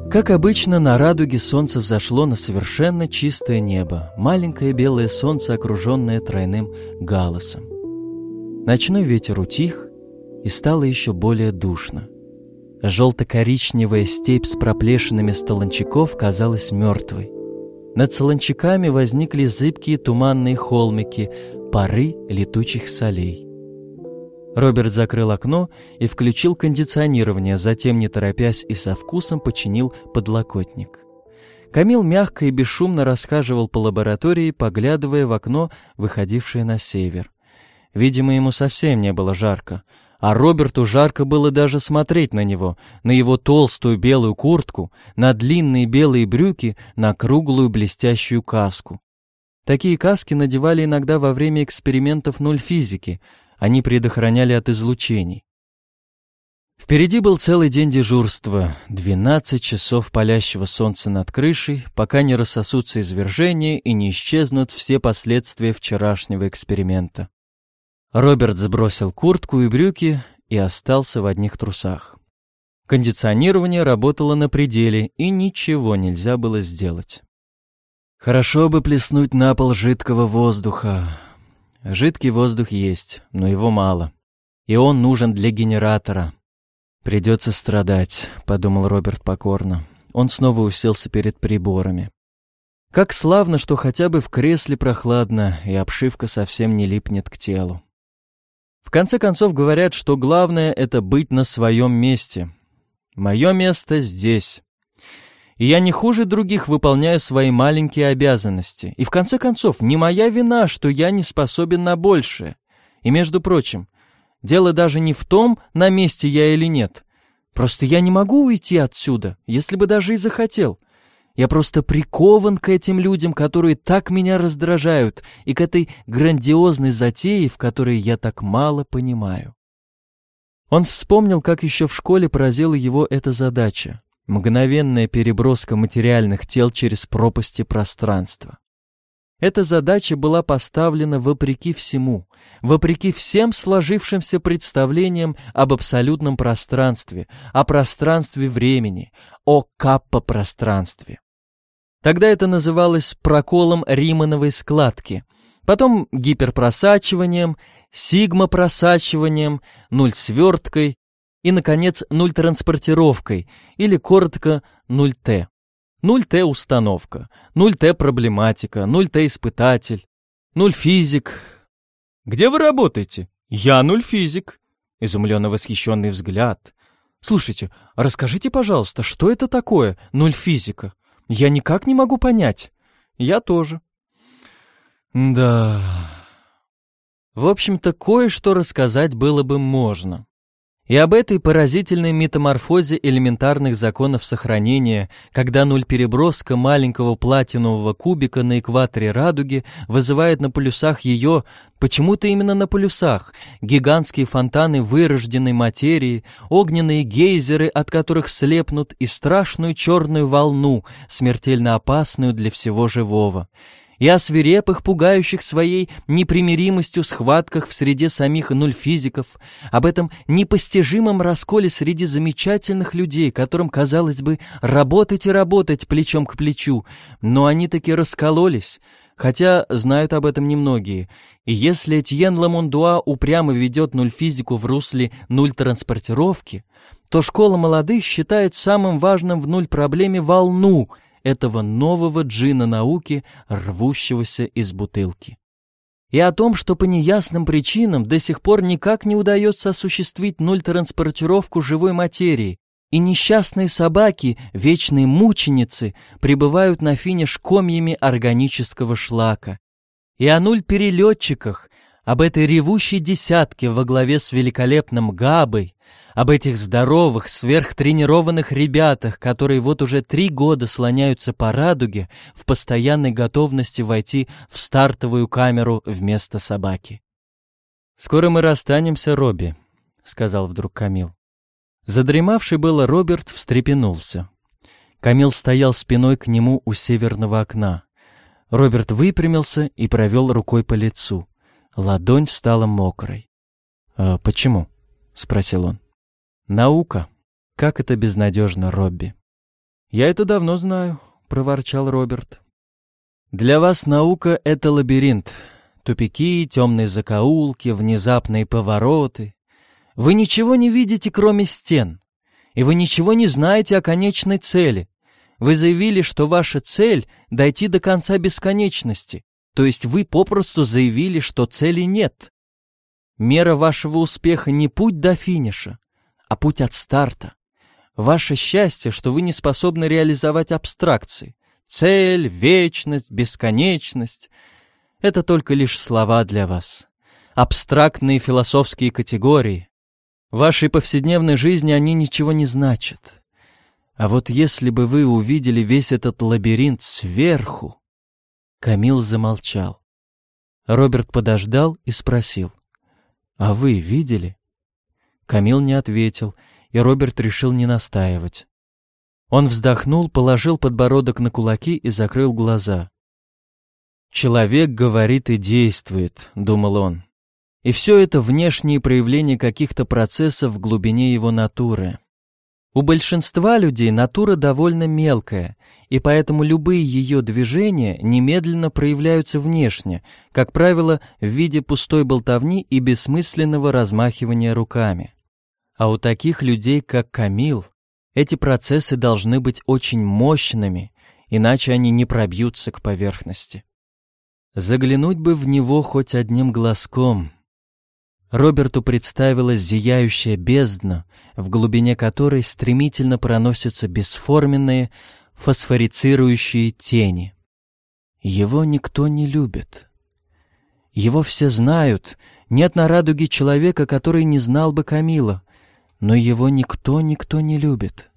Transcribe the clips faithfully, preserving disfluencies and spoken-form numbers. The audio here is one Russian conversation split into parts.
Как обычно, на радуге солнце взошло на совершенно чистое небо, маленькое белое солнце, окруженное тройным галласом. Ночной ветер утих, и стало еще более душно. Желто-коричневая степь с проплешинами столончаков казалась мертвой. Над солончаками возникли зыбкие туманные холмики, пары летучих солей. Роберт закрыл окно и включил кондиционирование, затем, не торопясь и со вкусом, починил подлокотник. Камил мягко и бесшумно расхаживал по лаборатории, поглядывая в окно, выходившее на север. Видимо, ему совсем не было жарко, а Роберту жарко было даже смотреть на него, на его толстую белую куртку, на длинные белые брюки, на круглую блестящую каску. Такие каски надевали иногда во время экспериментов нульфизики. Они предохраняли от излучений. Впереди был целый день дежурства, двенадцать часов палящего солнца над крышей, пока не рассосутся извержения и не исчезнут все последствия вчерашнего эксперимента. Роберт сбросил куртку и брюки и остался в одних трусах. Кондиционирование работало на пределе, и ничего нельзя было сделать. Хорошо бы плеснуть на пол жидкого воздуха. Жидкий воздух есть, но его мало. И он нужен для генератора. «Придется страдать», — подумал Роберт покорно. Он снова уселся перед приборами. Как славно, что хотя бы в кресле прохладно, и обшивка совсем не липнет к телу. В конце концов говорят, что главное — это быть на своем месте. Мое место здесь. И я не хуже других выполняю свои маленькие обязанности. И в конце концов, не моя вина, что я не способен на большее. И, между прочим, дело даже не в том, на месте я или нет. Просто я не могу уйти отсюда, если бы даже и захотел. Я просто прикован к этим людям, которые так меня раздражают, и к этой грандиозной затее, в которой я так мало понимаю. Он вспомнил, как еще в школе поразила его эта задача. Мгновенная переброска материальных тел через пропасти пространства. Эта задача была поставлена вопреки всему, вопреки всем сложившимся представлениям об абсолютном пространстве, о пространстве времени, о каппа-пространстве. Тогда это называлось проколом Римановой складки, потом гиперпросачиванием, сигма-просачиванием, нуль-сверткой и, наконец, нуль-транспортировкой, или коротко нуль-Т. нуль-Т установка, нуль-Т проблематика, нуль-Т испытатель, нуль-физик. «Где вы работаете?» «Я нуль-физик». Изумленно восхищенный взгляд. «Слушайте, расскажите, пожалуйста, что это такое нуль-физика? Я никак не могу понять». «Я тоже». «Да...» В общем-то, кое-что рассказать было бы можно. И об этой поразительной метаморфозе элементарных законов сохранения, когда нуль-переброска маленького платинового кубика на экваторе радуги вызывает на полюсах ее, почему-то именно на полюсах, гигантские фонтаны вырожденной материи, огненные гейзеры, от которых слепнут, и страшную черную волну, смертельно опасную для всего живого. И о свирепых, пугающих своей непримиримостью схватках в среде самих нуль-физиков, об этом непостижимом расколе среди замечательных людей, которым, казалось бы, работать и работать плечом к плечу, но они таки раскололись, хотя знают об этом немногие. И если Этьен Ламондуа упрямо ведет нуль-физику в русле нуль-транспортировки, то школа молодых считает самым важным в нуль-проблеме волну этого нового джина науки, рвущегося из бутылки. И о том, что по неясным причинам до сих пор никак не удается осуществить нуль-транспортировку живой материи, и несчастные собаки, вечные мученицы, прибывают на финиш комьями органического шлака. И о нуль-перелетчиках, об этой ревущей десятке во главе с великолепным Габой, об этих здоровых, сверхтренированных ребятах, которые вот уже три года слоняются по радуге в постоянной готовности войти в стартовую камеру вместо собаки. «Скоро мы расстанемся, Робби», — сказал вдруг Камил. Задремавший было Роберт встрепенулся. Камил стоял спиной к нему у северного окна. Роберт выпрямился и провел рукой по лицу. Ладонь стала мокрой. «А почему?» — спросил он. «Наука. Как это безнадежно, Робби». «Я это давно знаю», — проворчал Роберт. «Для вас наука — это лабиринт. Тупики, темные закоулки, внезапные повороты. Вы ничего не видите, кроме стен. И вы ничего не знаете о конечной цели. Вы заявили, что ваша цель — дойти до конца бесконечности. То есть вы попросту заявили, что цели нет. Мера вашего успеха не путь до финиша, а путь от старта. Ваше счастье, что вы не способны реализовать абстракции. Цель, вечность, бесконечность — это только лишь слова для вас. Абстрактные философские категории. В вашей повседневной жизни они ничего не значат. А вот если бы вы увидели весь этот лабиринт сверху...» Камил замолчал. Роберт подождал и спросил: «А вы видели?» Камил не ответил, и Роберт решил не настаивать. Он вздохнул, положил подбородок на кулаки и закрыл глаза. «Человек говорит и действует», — думал он. «И все это внешние проявления каких-то процессов в глубине его натуры. У большинства людей натура довольно мелкая, и поэтому любые ее движения немедленно проявляются внешне, как правило, в виде пустой болтовни и бессмысленного размахивания руками. А у таких людей, как Камил, эти процессы должны быть очень мощными, иначе они не пробьются к поверхности. Заглянуть бы в него хоть одним глазком». Роберту представилась зияющая бездна, в глубине которой стремительно проносятся бесформенные, фосфорицирующие тени. Его никто не любит. Его все знают, нет на радуге человека, который не знал бы Камила, но его никто-никто не любит.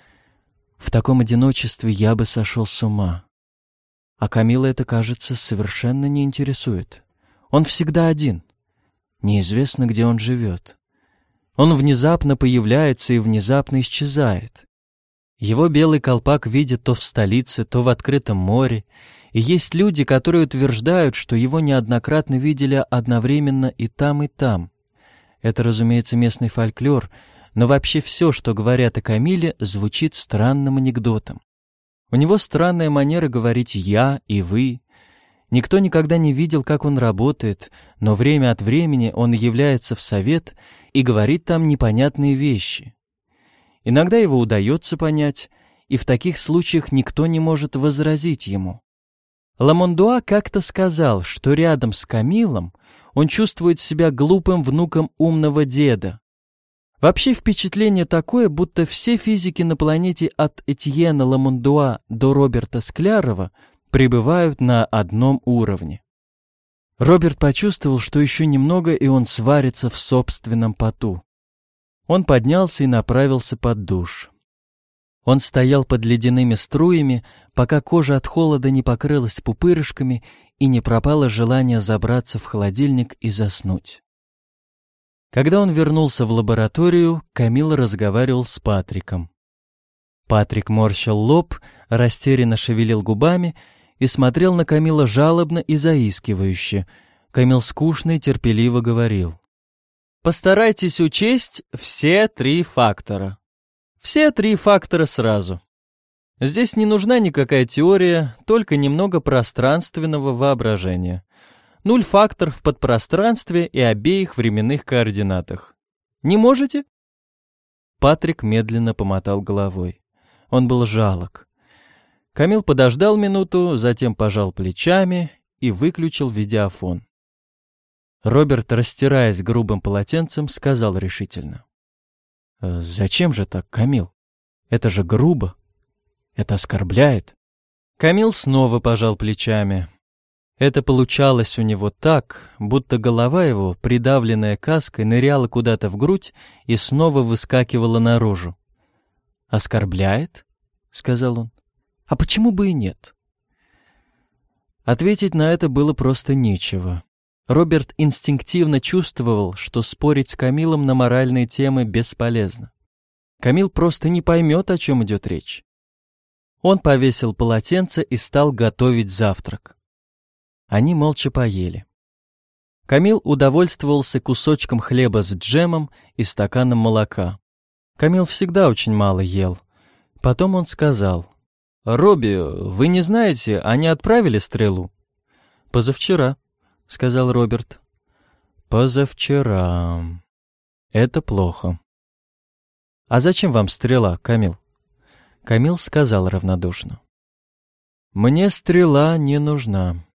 В таком одиночестве я бы сошел с ума. А Камила это, кажется, совершенно не интересует. Он всегда один. Неизвестно, где он живет. Он внезапно появляется и внезапно исчезает. Его белый колпак видят то в столице, то в открытом море, и есть люди, которые утверждают, что его неоднократно видели одновременно и там, и там. Это, разумеется, местный фольклор, но вообще все, что говорят о Камиле, звучит странным анекдотом. У него странная манера говорить «я» и «вы». Никто никогда не видел, как он работает, но время от времени он является в совет и говорит там непонятные вещи. Иногда его удается понять, и в таких случаях никто не может возразить ему. Ламондуа как-то сказал, что рядом с Камилом он чувствует себя глупым внуком умного деда. Вообще впечатление такое, будто все физики на планете от Этьена Ламондуа до Роберта Склярова пребывают на одном уровне. Роберт почувствовал, что еще немного, и он сварится в собственном поту. Он поднялся и направился под душ. Он стоял под ледяными струями, пока кожа от холода не покрылась пупырышками и не пропало желание забраться в холодильник и заснуть. Когда он вернулся в лабораторию, Камил разговаривал с Патриком. Патрик морщил лоб, растерянно шевелил губами и смотрел на Камила жалобно и заискивающе. Камил скучно и терпеливо говорил: «Постарайтесь учесть все три фактора. Все три фактора сразу. Здесь не нужна никакая теория, только немного пространственного воображения. Нуль фактор в подпространстве и обеих временных координатах. Не можете?» Патрик медленно помотал головой. Он был жалок. Камил подождал минуту, затем пожал плечами и выключил видеофон. Роберт, растираясь грубым полотенцем, сказал решительно: «Зачем же так, Камил? Это же грубо. Это оскорбляет». Камил снова пожал плечами. Это получалось у него так, будто голова его, придавленная каской, ныряла куда-то в грудь и снова выскакивала наружу. «Оскорбляет?» — сказал он. «А почему бы и нет?» Ответить на это было просто нечего. Роберт инстинктивно чувствовал, что спорить с Камилом на моральные темы бесполезно. Камил просто не поймет, о чем идет речь. Он повесил полотенце и стал готовить завтрак. Они молча поели. Камил удовольствовался кусочком хлеба с джемом и стаканом молока. Камил всегда очень мало ел. Потом он сказал: «Робби, вы не знаете, они отправили стрелу?» «Позавчера», — сказал Роберт. «Позавчера. Это плохо». «А зачем вам стрела, Камил?» Камил сказал равнодушно: «Мне стрела не нужна.